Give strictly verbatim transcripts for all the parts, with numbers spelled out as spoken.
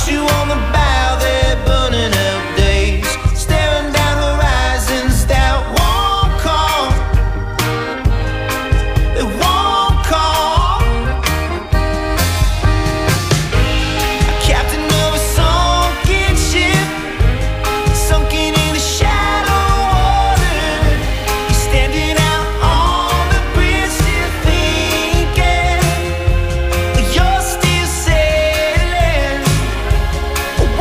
you on the bow there, burning out days, staring down horizons that won't call, they won't call. Captain of a sunken ship, sunken in the shallow water. You're standing out on the bridge, still thinking you're still sailing.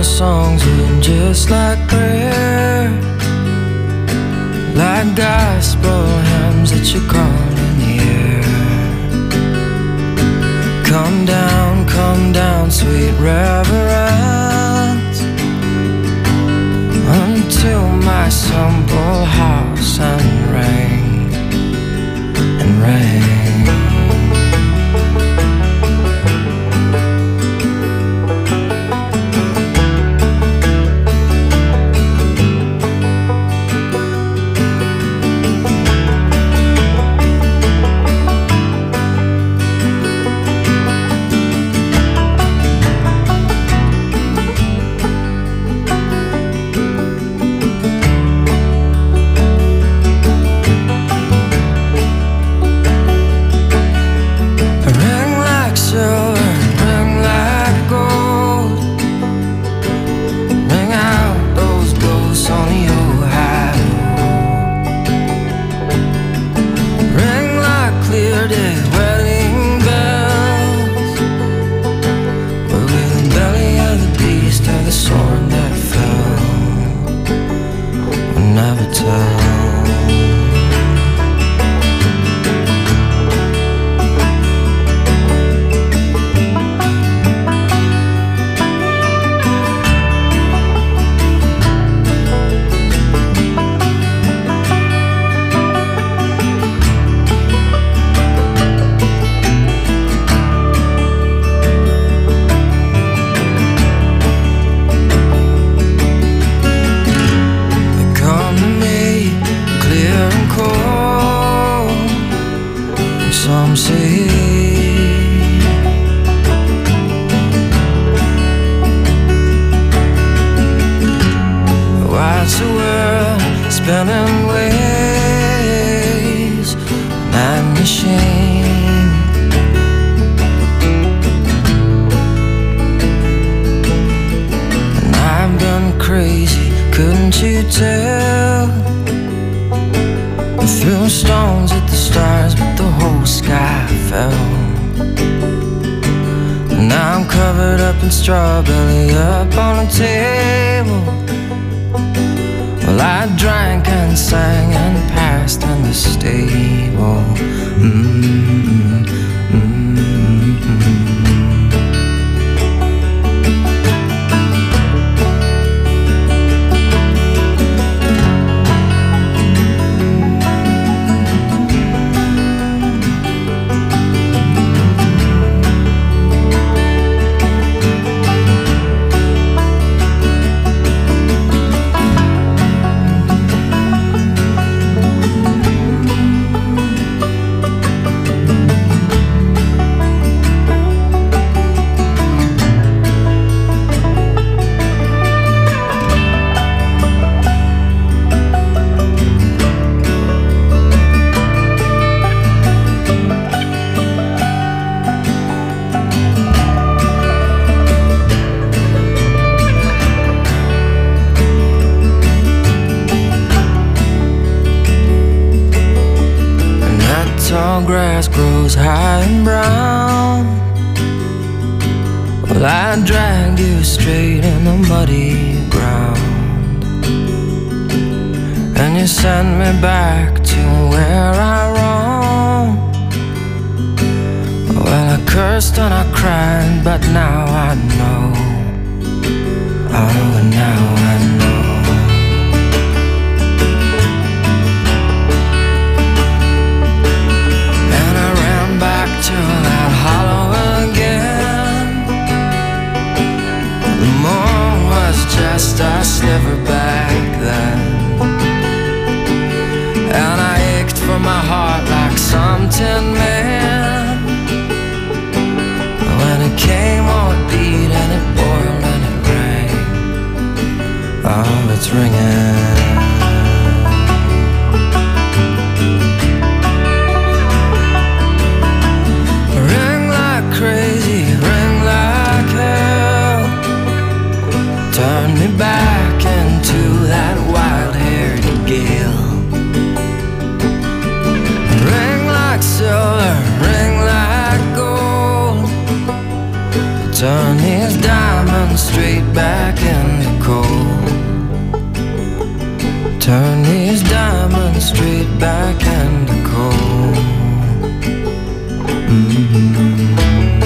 songs were just like prayer, like gospel hymns that you call in the air. Come down, come down, sweet reverence, until my simple house and ring and ring. Some say what's the world spinning ways, night machine. And I've been crazy, couldn't you tell? I threw stones at the stars, but the whole sky fell. And now I'm covered up in strawberry up on a table. Well, I drank and sang and passed in the stable. Mm-hmm. Mm-hmm. Tall grass grows high and brown. Well, I dragged you straight in the muddy ground, and you sent me back to where I roamed. Well, I cursed and I cried, but now I know. Oh, now I know. To that hollow again. The moon was just a sliver back then, and I ached for my heart like some tin man. When it came on it beat and it boiled and it rang. Oh, it's ringing. Crazy, ring like hell. Turn me back into that wild-haired gale. Ring like silver, ring like gold. Turn these diamonds straight back in straight back and a cold. Mm-hmm.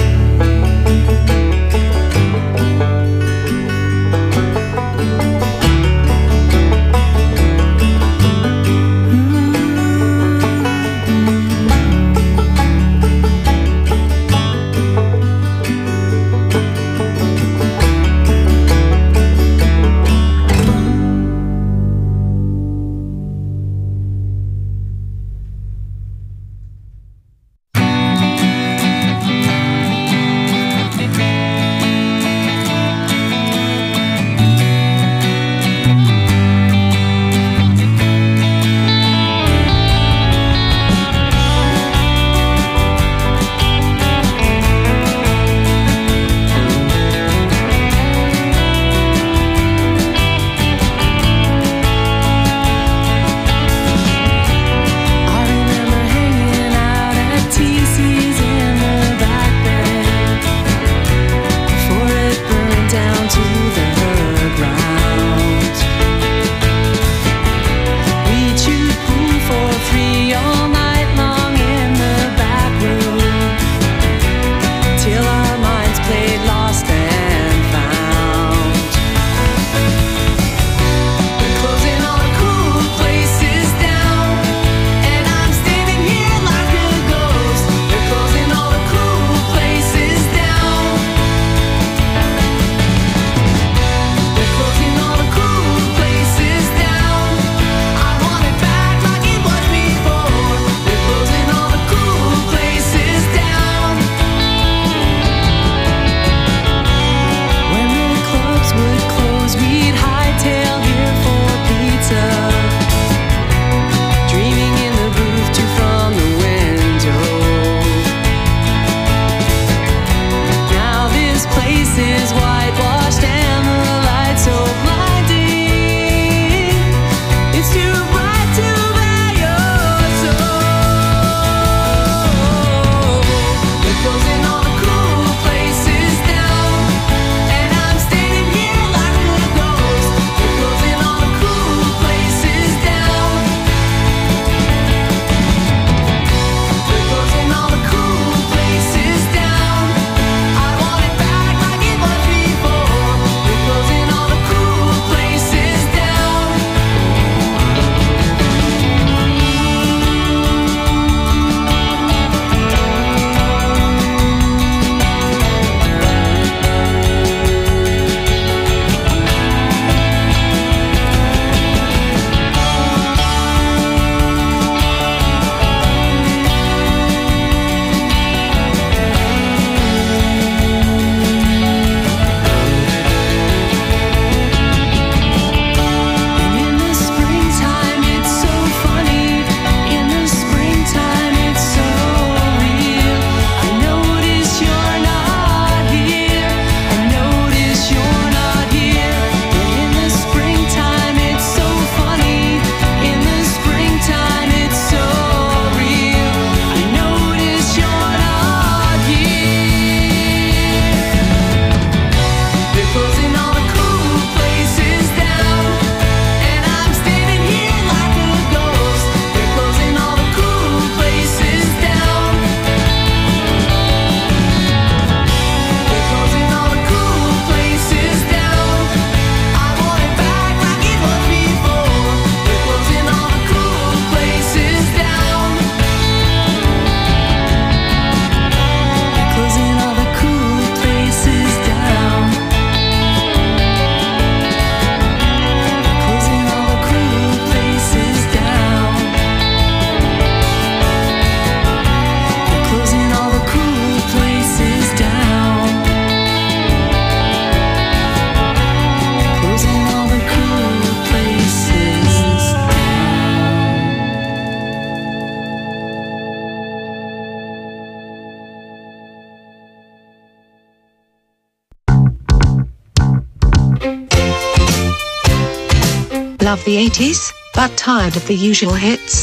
Love the eighties, but tired of the usual hits?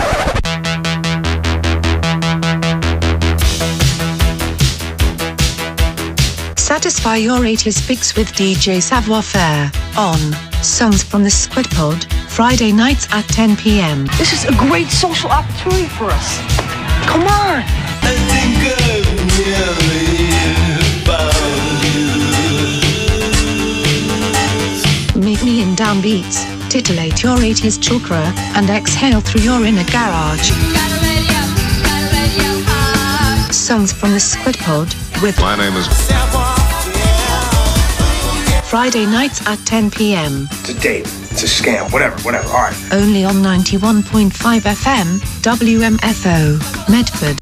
Satisfy your eighties fix with D J Savoir Faire on Songs from the Squid Pod. Friday nights at ten p.m. This is a great social opportunity for us. Come on. I think I've nearly found you. Meet me in downbeats, titillate your eighties chakra, and exhale through your inner garage. Songs from the Squid Pod with My name is Friday nights at ten p.m. It's a date. It's a scam. Whatever, whatever. All right. Only on ninety-one point five F M, W M F O, Medford.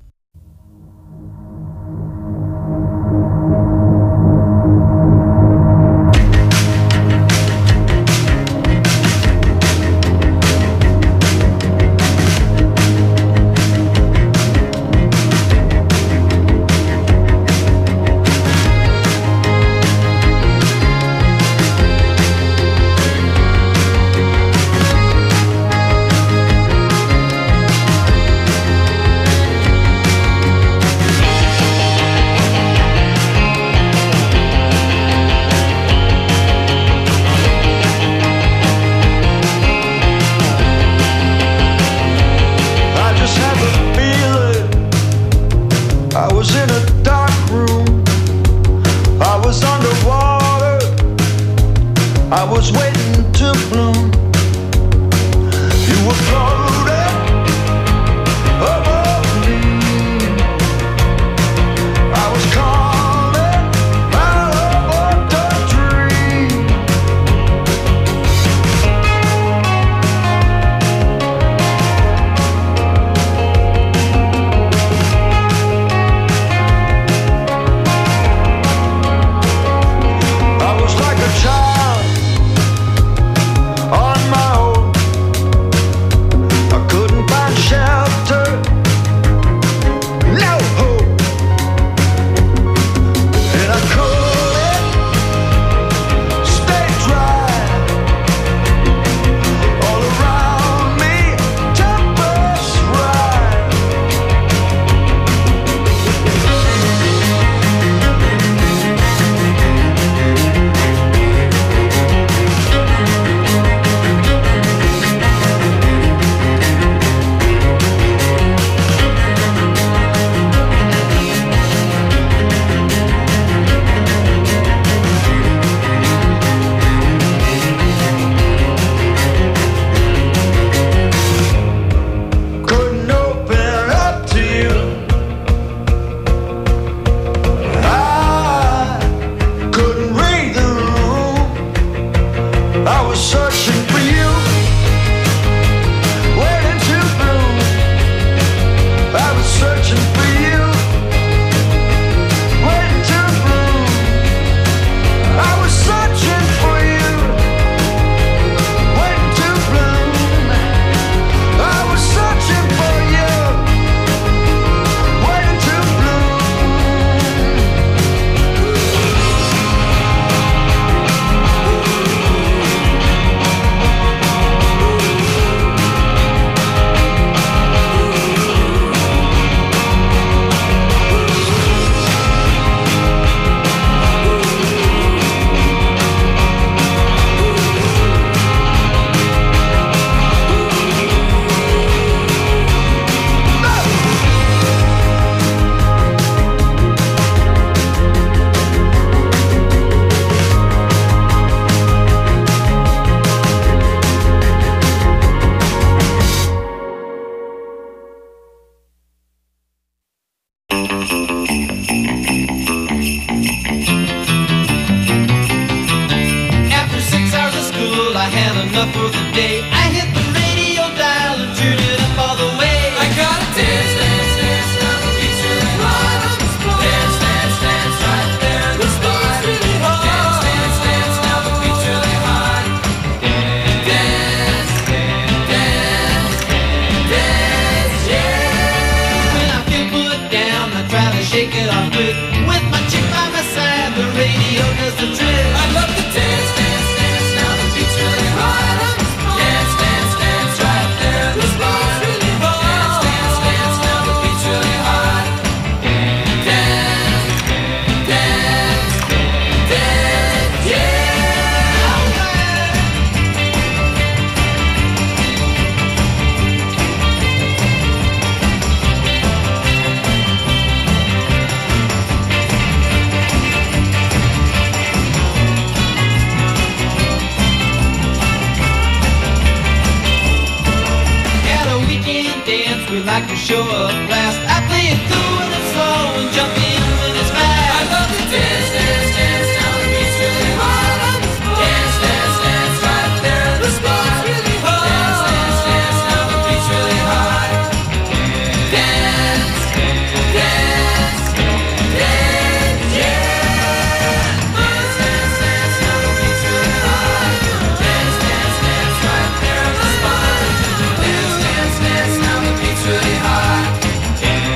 I love to dance, dance, dance. Now the beat's really hot. Dance, like to show up last. I play it cool when it's slow and jump in when it's fast. I love to dance, dance, dance down the beach really hard. Dance, dance, dance right there at the spot. Really hard. Dance, dance, dance down the beach really hard. Dance, dance, dance, yeah. Dance, dance, dance down the beach really hard. Dance, dance, dance right there at the spot. Dance, dance, dance down the beach really hard.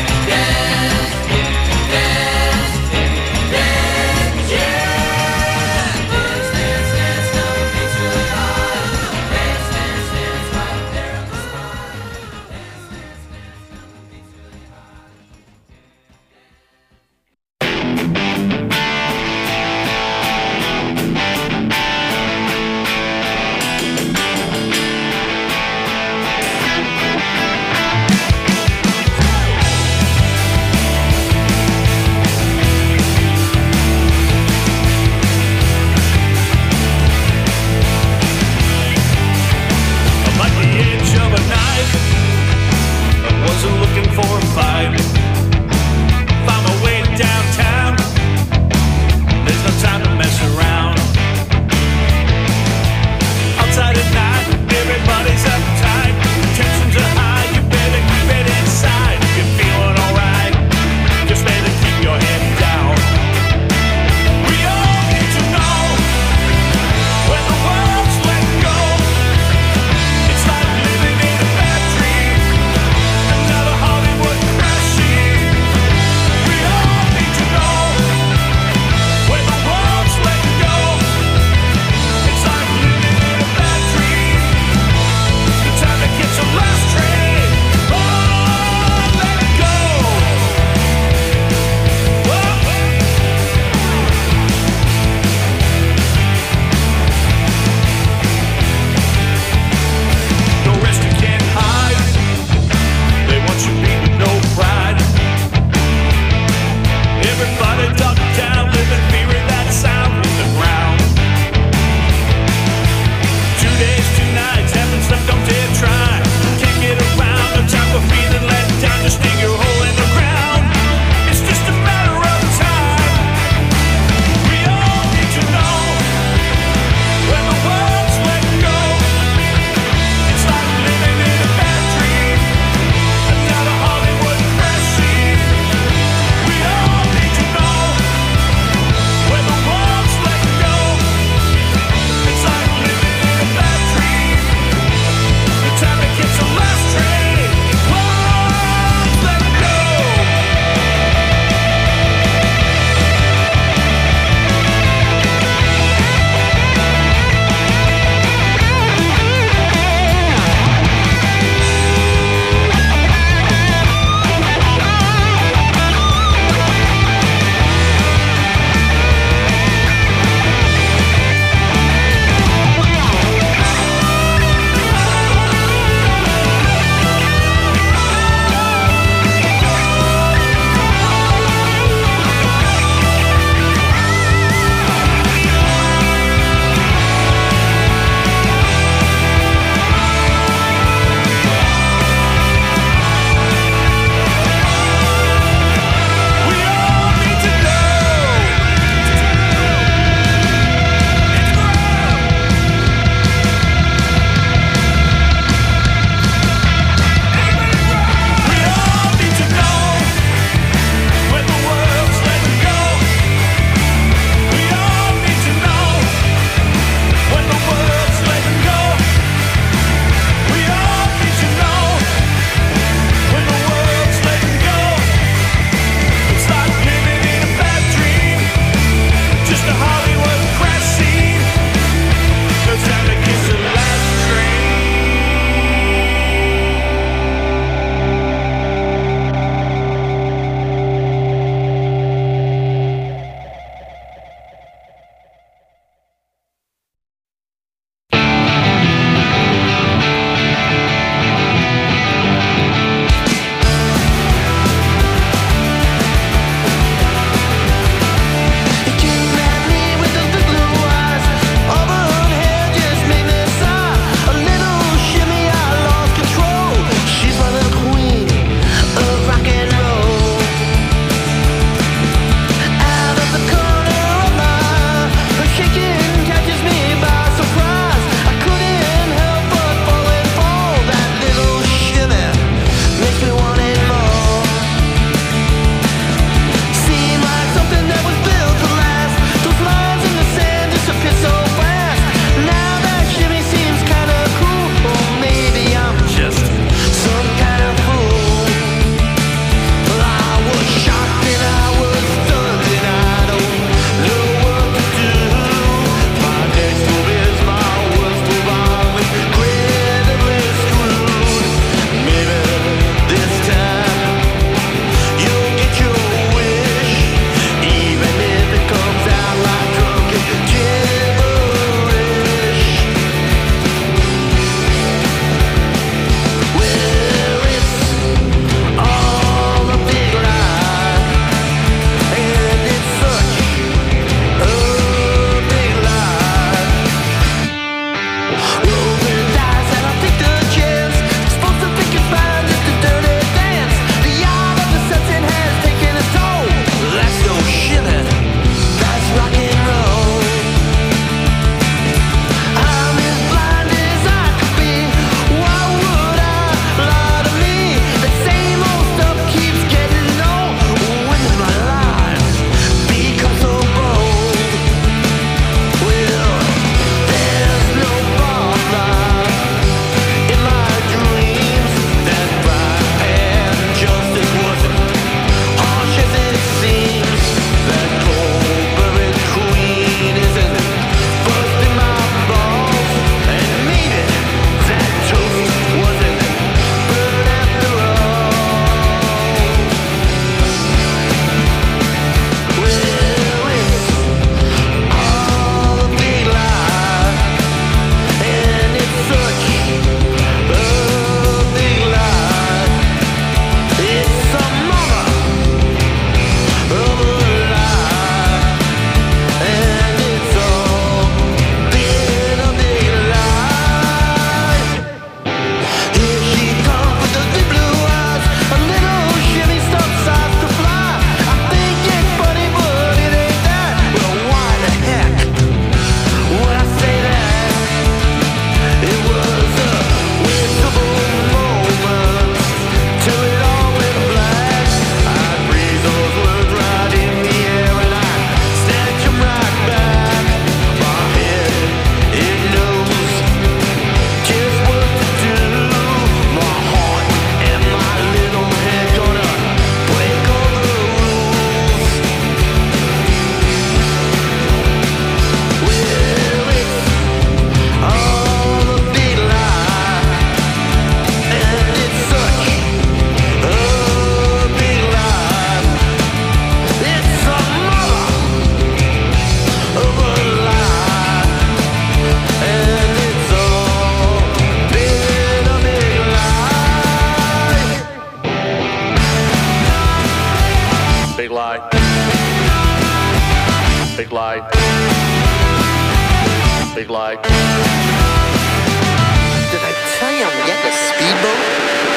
Did I tell you I'm getting a speedboat?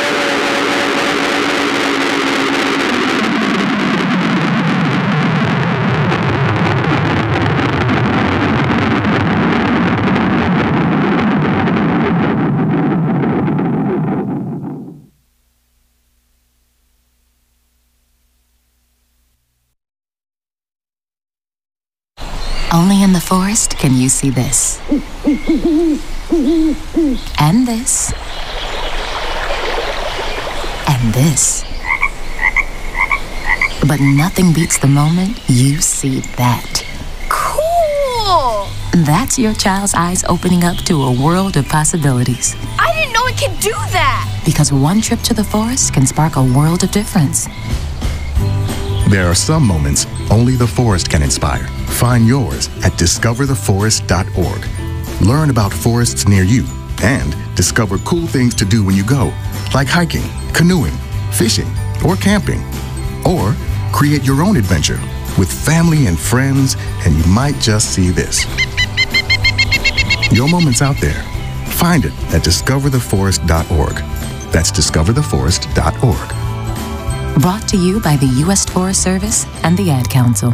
Only in the forest can you see this. And this. And this. But nothing beats the moment you see that. Cool! That's your child's eyes opening up to a world of possibilities. I didn't know it could do that! Because one trip to the forest can spark a world of difference. There are some moments only the forest can inspire. Find yours at discover the forest dot org. Learn about forests near you and discover cool things to do when you go, like hiking, canoeing, fishing, or camping. Or create your own adventure with family and friends, and you might just see this. Your moment's out there. Find it at discover the forest dot org. That's discover the forest dot org. Brought to you by the U S Forest Service and the Ad Council.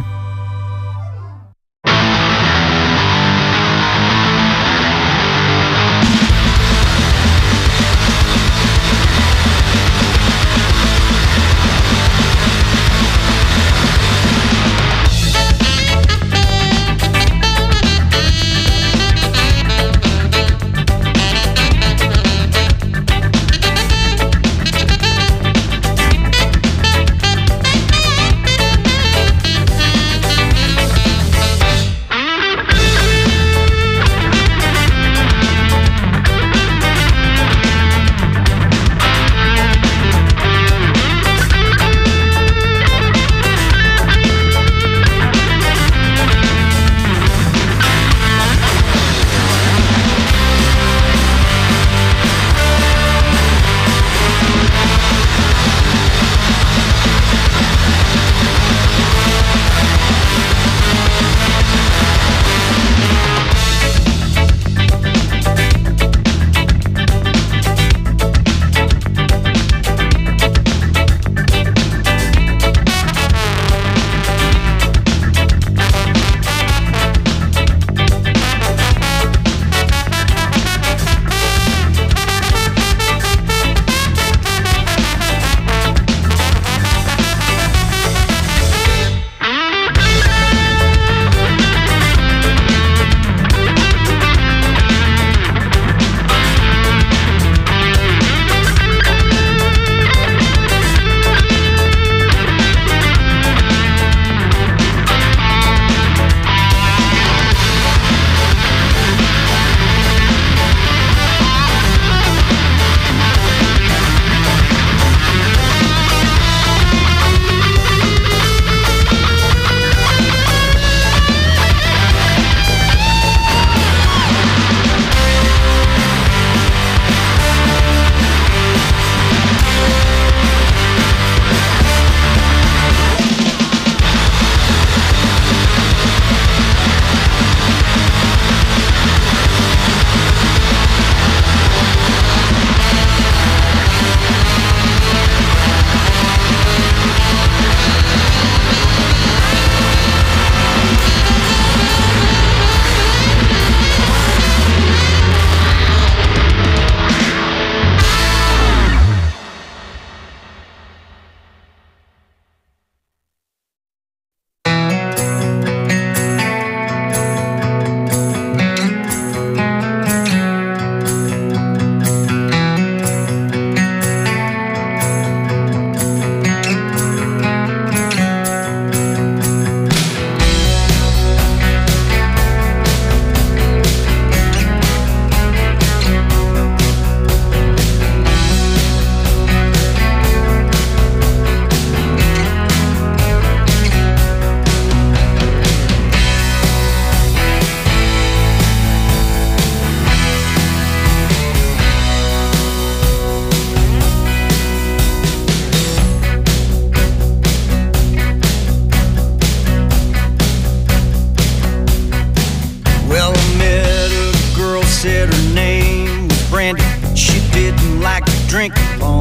said her name was Brandy. She didn't like to drink alone.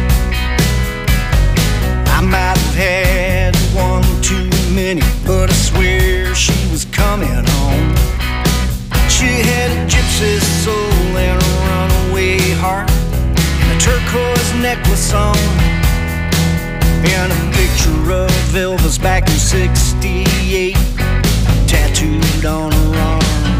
I might have had one too many, but I swear she was coming home. She had a gypsy soul and a runaway heart, and a turquoise necklace on, and a picture of Elvis back in sixty-eight tattooed on her arm.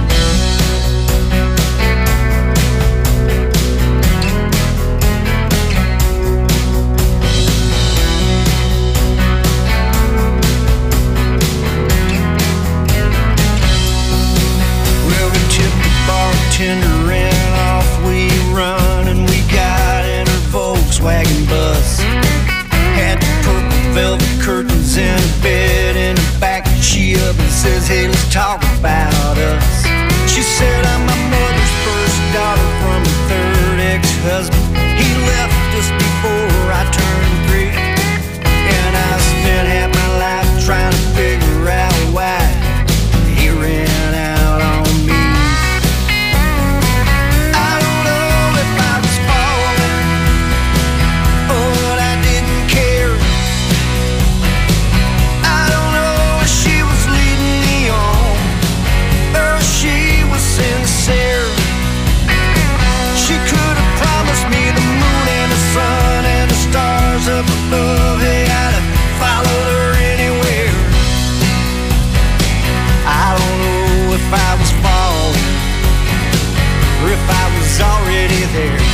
Bartender and off we run, and we got in her Volkswagen bus. Had the purple velvet curtains and a bed in the back. She up and says, hey, let's talk about us. She said, I'm my mother's first daughter from a third ex-husband. He left just before I turned three, and I spent half my life trying to figure out why he ran out on me. Up above, hey, I'd have followed her anywhere. I don't know if I was falling or if I was already there.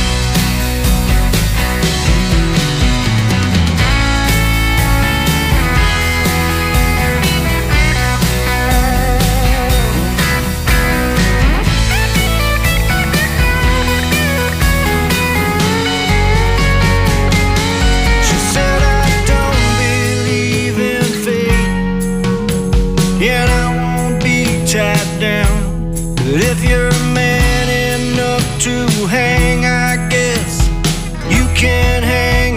But if you're man enough to hang, I guess you can hang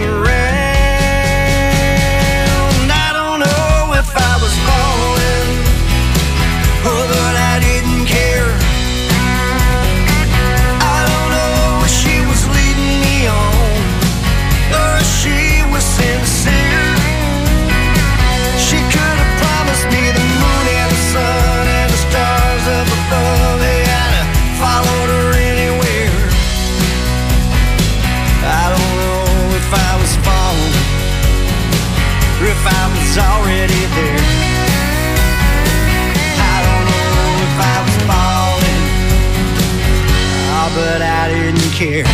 around. I don't know if I was falling, oh, but I didn't care. I don't know if she was leading me on, or if she was sincere. She could have promised me the moon and the sun and the stars up above. Followed her anywhere. I don't know if I was falling or if I was already there. I don't know if I was falling, oh, but I didn't care.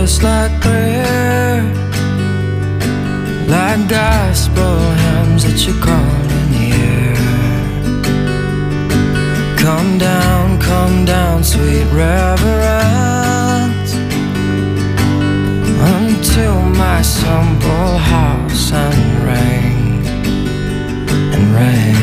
just like prayer, like gospel hymns that you call in the air. Come down, come down, sweet reverence, unto my simple house and reign, and reign.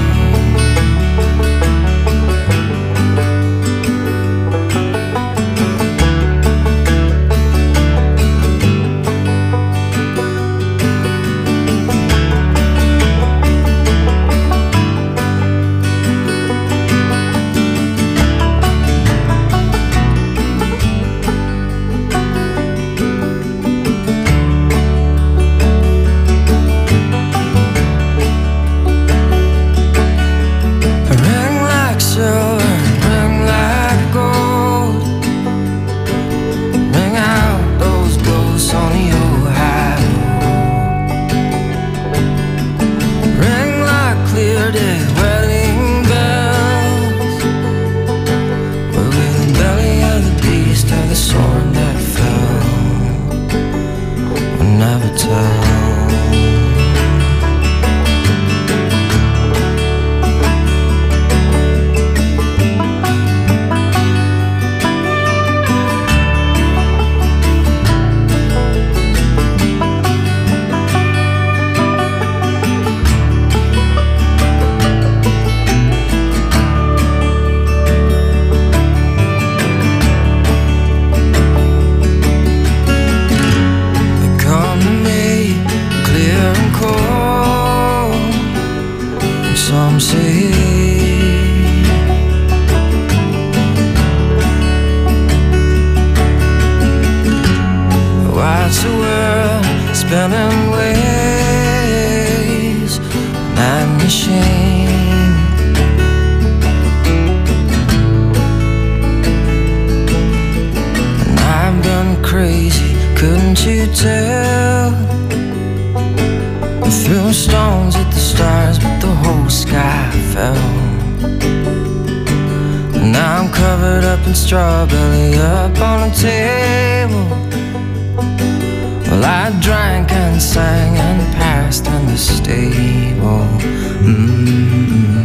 Strawberry up on the table. Well, I drank and sang and passed in the stable. Mm-hmm.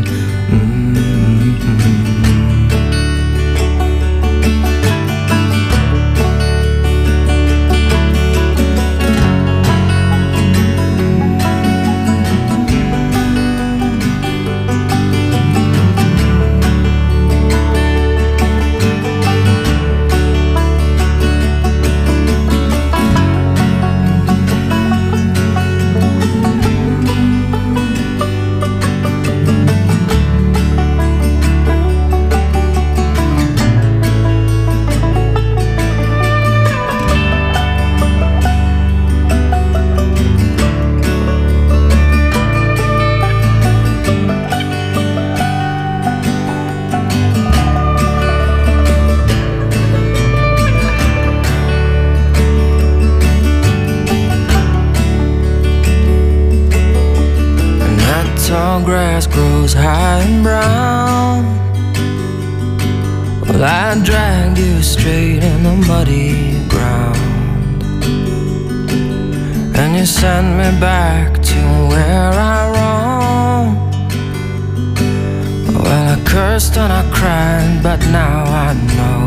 Grass grows high and brown. Well, I dragged you straight in the muddy ground, and you sent me back to where I roamed. Well, I cursed and I cried, but now I know.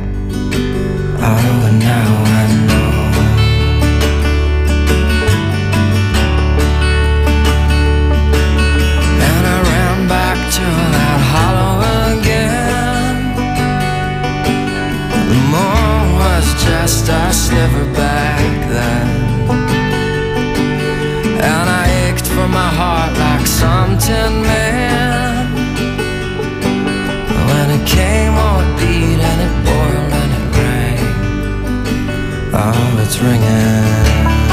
Oh, now I know. To that hollow again. The moon was just a sliver back then, and I ached for my heart like some tin man. When it came on it beat and it boiled and it rang. Oh, it's ringing.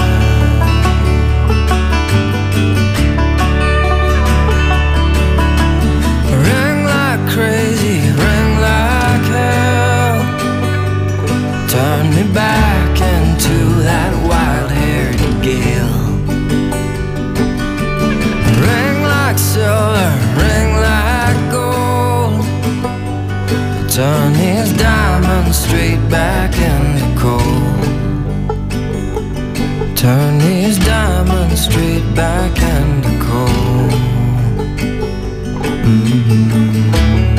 Crazy, ring like hell. Turn me back into that wild-haired gale. Ring like silver, ring like gold. Turn these diamonds straight back into cold. turn these diamonds straight back into coal. Mm-hmm.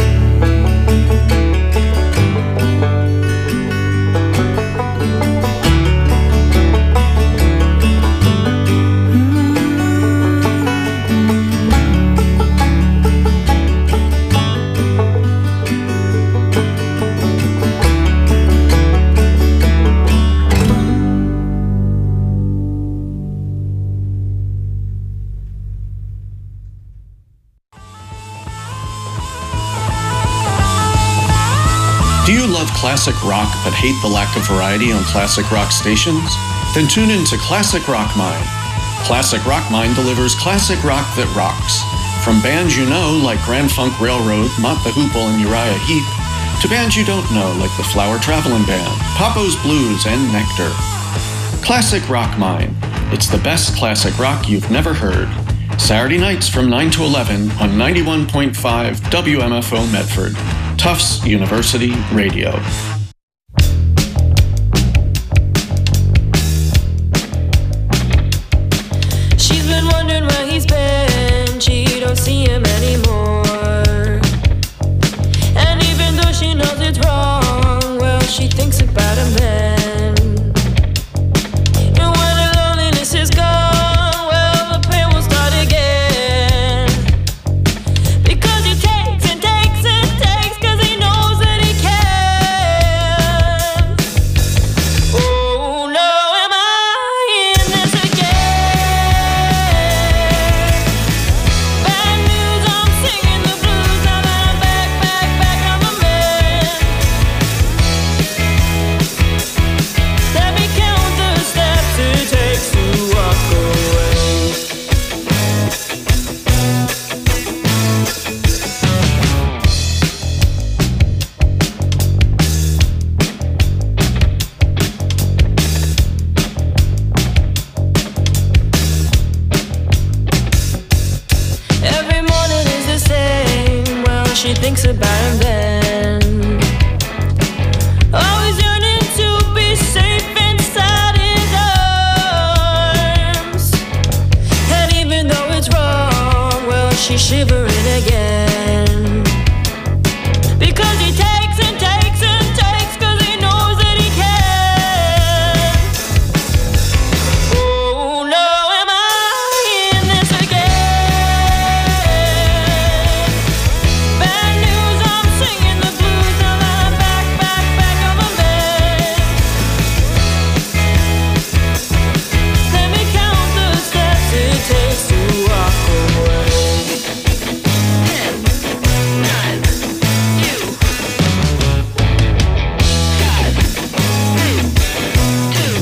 Do you love classic rock but hate the lack of variety on classic rock stations? Then tune in to Classic Rock Mine. Classic Rock Mine delivers classic rock that rocks. From bands you know like Grand Funk Railroad, Mott the Hoople, and Uriah Heep, to bands you don't know like the Flower Traveling Band, Papo's Blues, and Nectar. Classic Rock Mine. It's the best classic rock you've never heard. Saturday nights from nine to eleven on ninety-one point five W M F O Medford. Tufts University Radio. She's been wondering where he's been. She don't see him anymore. And even though she knows it's wrong, well, she thinks about him then. And when the loneliness is gone, well, the pain will start again. Because he takes and takes and takes, 'cause he knows that he can. Oh no, am I in this again? Bad news, I'm singing the blues. Now that I'm back, back, back, I'm a man. Let me count the steps it takes to walk away. Every morning is the same. Well, she thinks about him then. Always yearning to be safe inside his arms. And even though it's wrong, well, she's shivering again. Because he takes and takes and takes, 'cause he knows that he can. Oh no, am I in this again? Bad news, I'm singing the blues. Now that I'm back, back, back, I'm a man. Let me count the steps it takes to walk away. Ten, nine, you, five, three, two.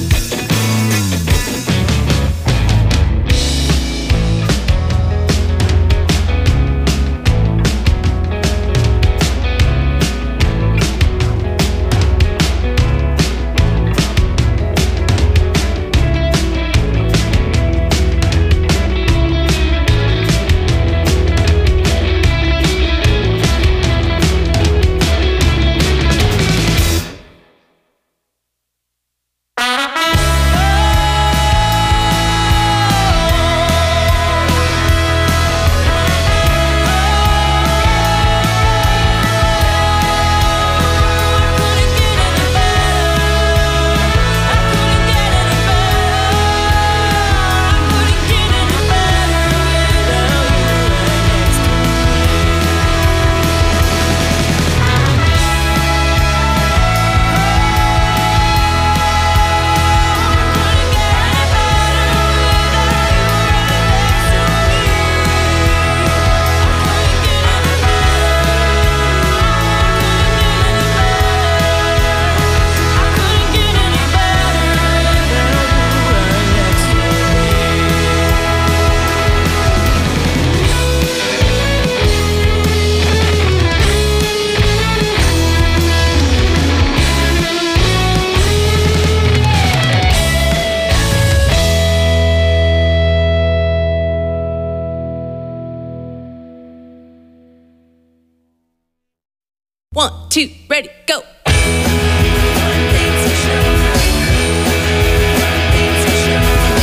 One, two, ready, go. One thing to show. One thing to show.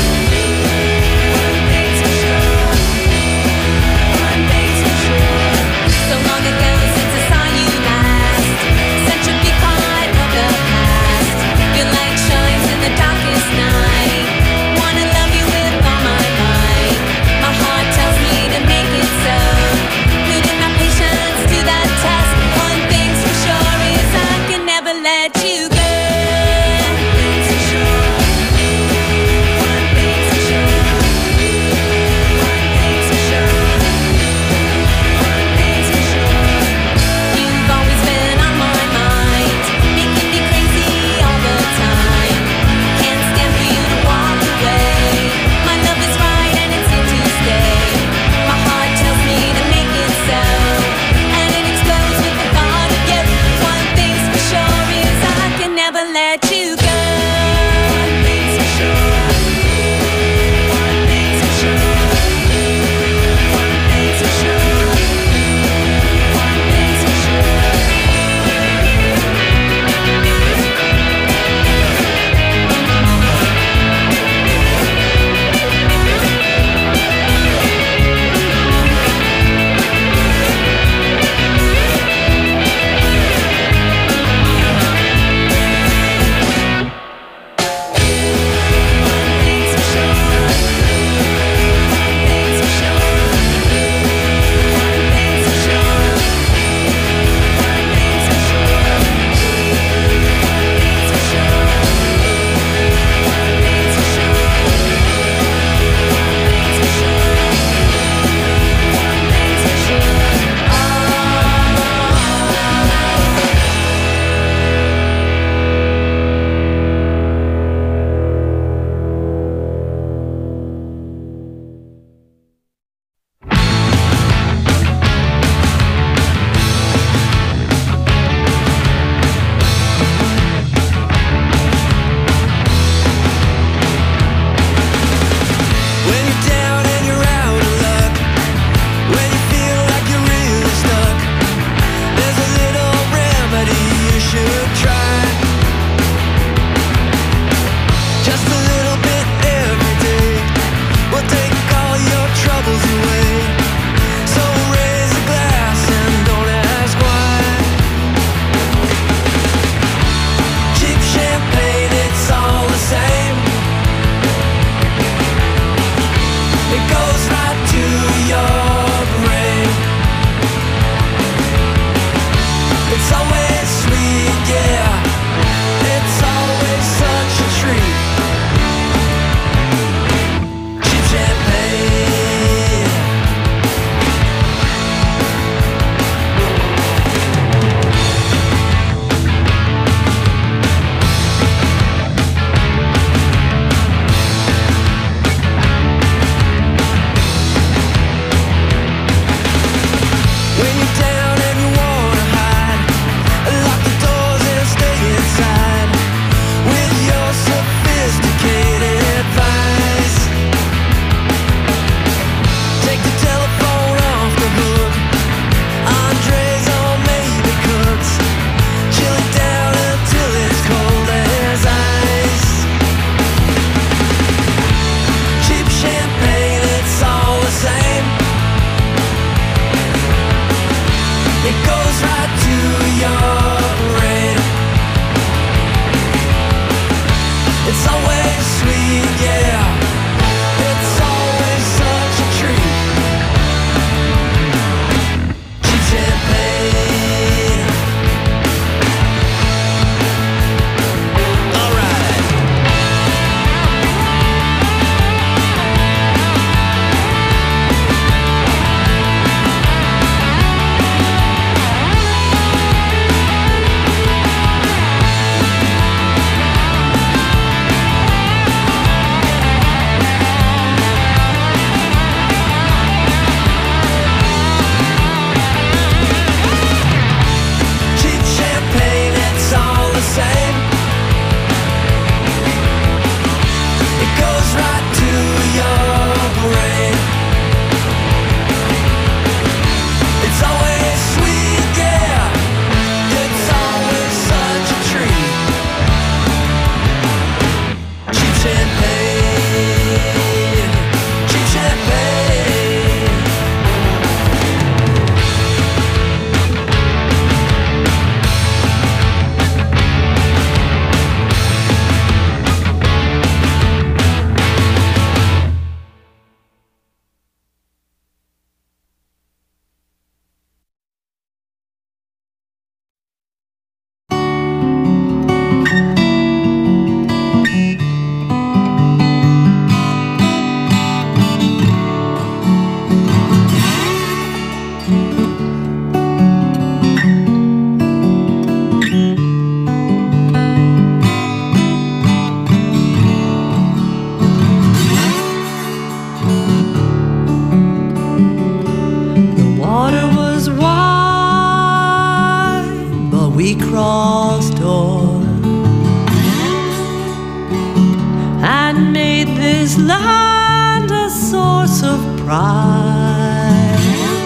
land a source of pride.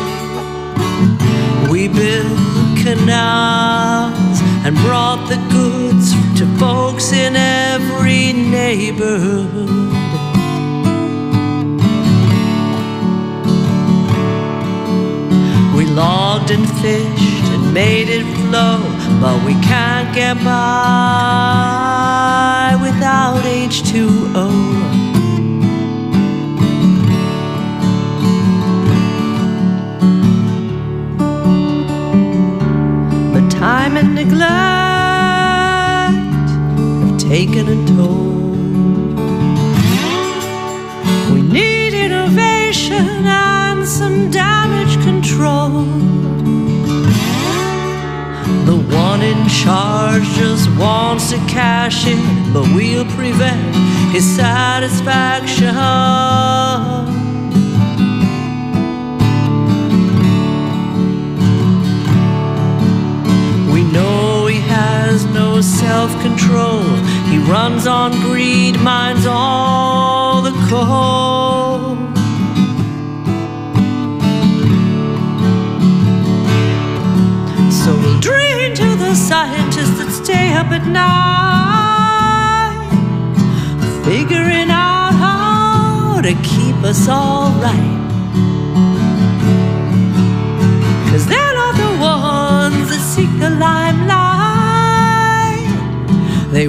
We built canals and brought the goods to folks in every neighborhood. We logged and fished and made it flow, but we can't get by without H two O. But time and neglect have taken a toll. We need innovation and some damage control. The one in charge just wants to cash in, but we'll prevent his satisfaction. We know he has no self-control. He runs on greed, mines all the coal. So we'll dream to the scientists that stay up at night, figuring out how to keep us all right.